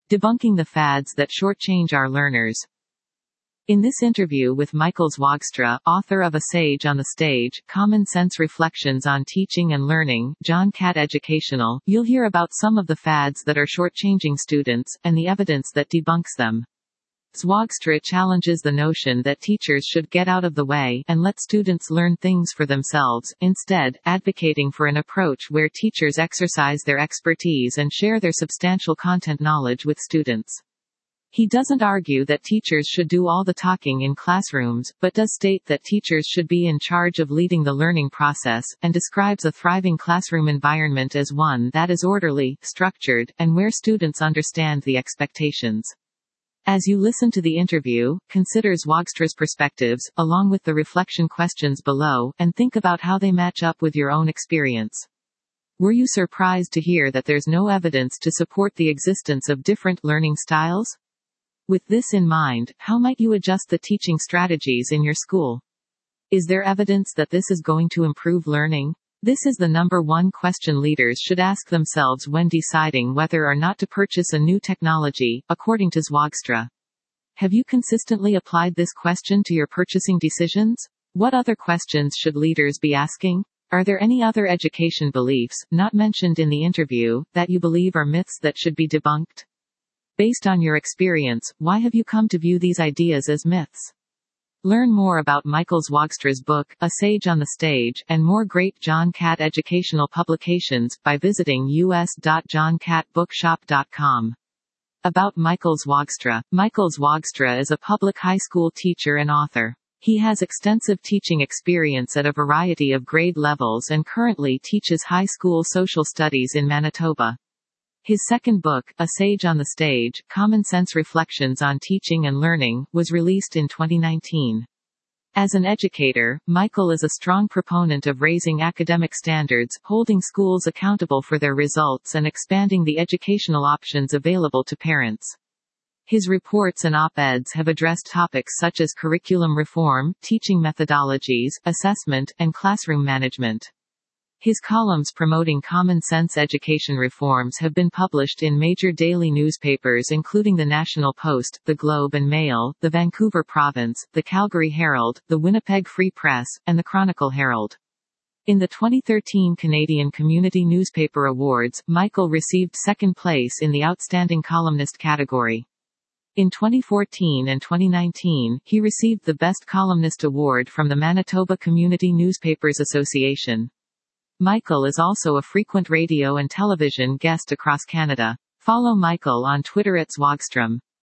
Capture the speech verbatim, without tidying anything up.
Debunking the fads that shortchange our learners. In this interview with Michael Zwogstra, author of A Sage on the Stage, Common Sense Reflections on Teaching and Learning, John Catt Educational, you'll hear about some of the fads that are shortchanging students, and the evidence that debunks them. Zwogstra challenges the notion that teachers should get out of the way and let students learn things for themselves, instead, advocating for an approach where teachers exercise their expertise and share their substantial content knowledge with students. He doesn't argue that teachers should do all the talking in classrooms, but does state that teachers should be in charge of leading the learning process, and describes a thriving classroom environment as one that is orderly, structured, and where students understand the expectations. As you listen to the interview, consider Zwogstra's perspectives, along with the reflection questions below, and think about how they match up with your own experience. Were you surprised to hear that there's no evidence to support the existence of different learning styles? With this in mind, how might you adjust the teaching strategies in your school? Is there evidence that this is going to improve learning? This is the number one question leaders should ask themselves when deciding whether or not to purchase a new technology, according to Zwogstra. Have you consistently applied this question to your purchasing decisions? What other questions should leaders be asking? Are there any other education beliefs, not mentioned in the interview, that you believe are myths that should be debunked? Based on your experience, why have you come to view these ideas as myths? Learn more about Michael Zwogstra's book, A Sage on the Stage, and more great John Catt educational publications, by visiting u s dot john catt bookshop dot com. About Michael Zwogstra. Michael Zwogstra is a public high school teacher and author. He has extensive teaching experience at a variety of grade levels and currently teaches high school social studies in Manitoba. His second book, A Sage on the Stage, Common Sense Reflections on Teaching and Learning, was released in twenty nineteen. As an educator, Michael is a strong proponent of raising academic standards, holding schools accountable for their results, and expanding the educational options available to parents. His reports and op-eds have addressed topics such as curriculum reform, teaching methodologies, assessment, and classroom management. His columns promoting common sense education reforms have been published in major daily newspapers including the National Post, the Globe and Mail, the Vancouver Province, the Calgary Herald, the Winnipeg Free Press, and the Chronicle Herald. In the twenty thirteen Canadian Community Newspaper Awards, Michael received second place in the Outstanding Columnist category. In twenty fourteen and twenty nineteen, he received the Best Columnist Award from the Manitoba Community Newspapers Association. Michael is also a frequent radio and television guest across Canada. Follow Michael on Twitter at Zwogstrom.